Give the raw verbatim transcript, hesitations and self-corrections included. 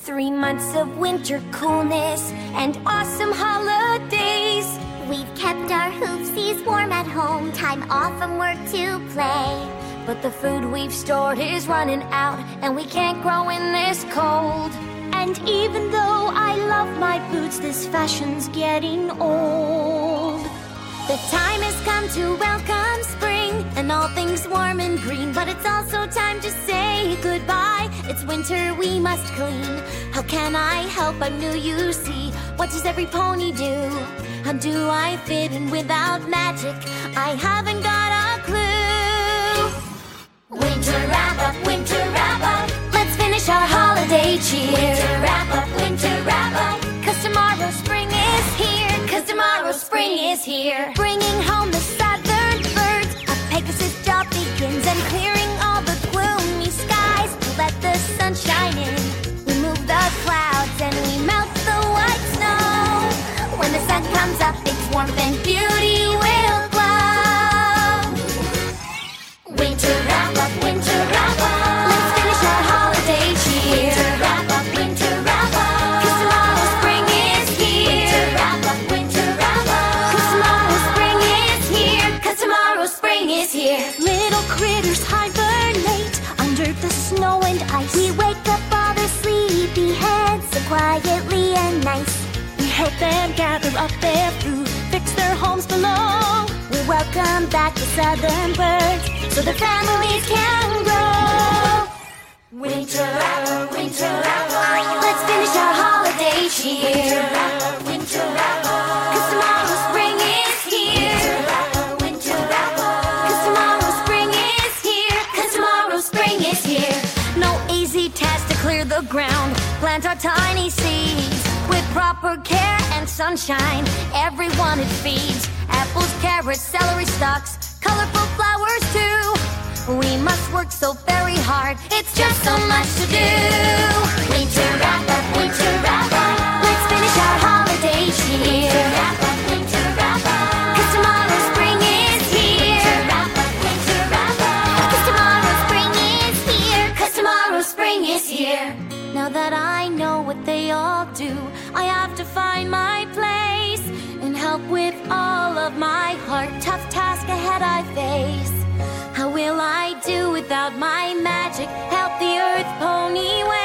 Three months of winter coolness and awesome holidays. We've kept our hoofsies warm at home, time off from work to play. But the food we've stored is running out, and we can't grow in this cold. And even though I love my boots, this fashion's getting old. The time has come to welcome spring and all things warm and green, but it's also time to say goodbye. It's winter, we must clean. How can I help? I'm new, you see. What does every pony do? How do I fit in without magic? I haven't got a clue. Winter wrap up, winter wrap up. Let's finish our holiday cheer. Winter wrap up, winter wrap up. Cause tomorrow spring is here. Cause tomorrow spring is here. Bringing home the southern birds. A Pegasus job begins, and clearing all the gloomy skies to let the sun shine in. We move the clouds and we melt the white snow. When the sun comes up, its warmth and beauty will glow. Winter wrap up, winter wrap up. Let's finish our holiday cheer. Winter wrap up, winter wrap up. Cause tomorrow spring is here. Winter wrap up, winter wrap up. Cause tomorrow spring is here. Cause tomorrow spring is here. Little critters hibernate under the snow and ice. We wake up all their sleepy heads so quietly and nice. We help them gather up their food, fix their homes below. We welcome back the southern birds so the families can grow. Winter wrap up, winter wrap up. Let's finish our holiday cheer. Winter wrap up, winter wrap up. Cause tomorrow spring is here. Winter wrap up, winter wrap up. Cause tomorrow spring is here. Cause tomorrow spring is here. No easy task to clear the ground, plant our tiny seeds. With proper care and sunshine, everyone it feeds. Apples, carrots, celery stalks, colorful flowers too. We must work so very hard, it's just so much to do. Winter wrap up, winter wrap up. Let's finish our holiday cheer. Winter wrap up, winter wrap up. Cause tomorrow spring is here. Winter wrap up, winter wrap up. Cause tomorrow spring is here. Cause tomorrow spring is here. Now that I know what they all do, I have to find my place and help with all of my heart. Tough task ahead I face. How will I do without my magic? Help the earth pony way.